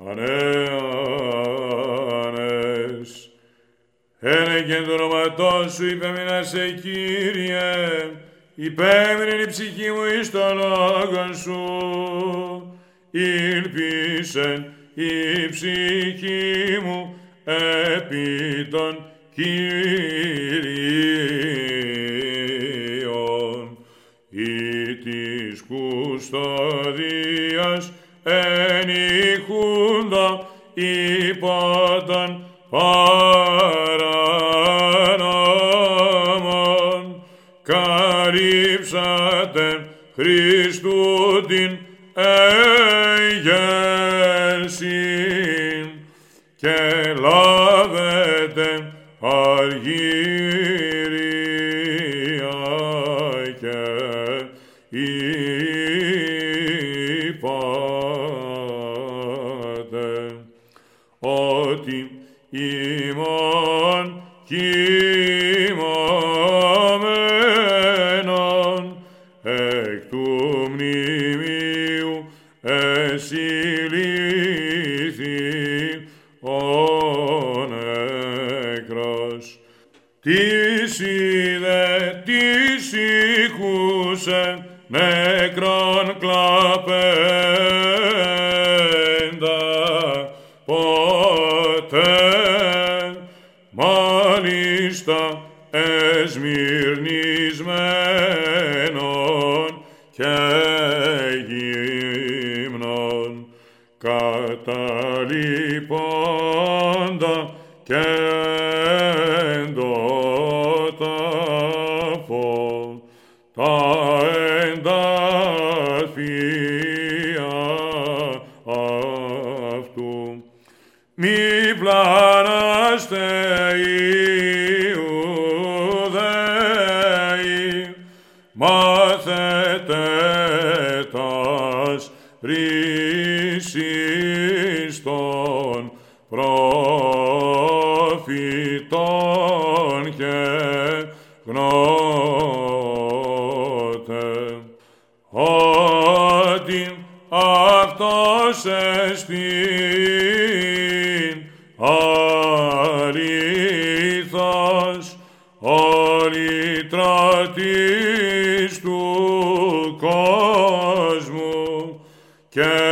Ανέανες. Ένε και το όνοματό σου υπέμεινασε, Κύριε, υπέμεινε η ψυχή μου εις το λόγο σου. Ήλπισεν η ψυχή μου επί των Κύριων. Ή της κουστοδίας ενηχούντα υπό των παρανόμων. Καλύψατε Χριστού την έγερσιν και λάβετε αργύρια και είπατε ότι ημών κοιμωμένων εκ του μνημείου εσυλήθη ο νεκρός. Τις είδε, τις ήκουσε νεκρόν κλαπέντα ποτέ, μάλιστα εσμυρνισμένον και γύμνον καταλειπώντα και εντόταφο τα ενταφία αυτού. Μη πλάναστε Ιουδαίοι, μάθετε τας ρίσεις των προφητών και γνώτε ότι αυτός εστίν αλήθως ο λυτρωτής του κόσμου και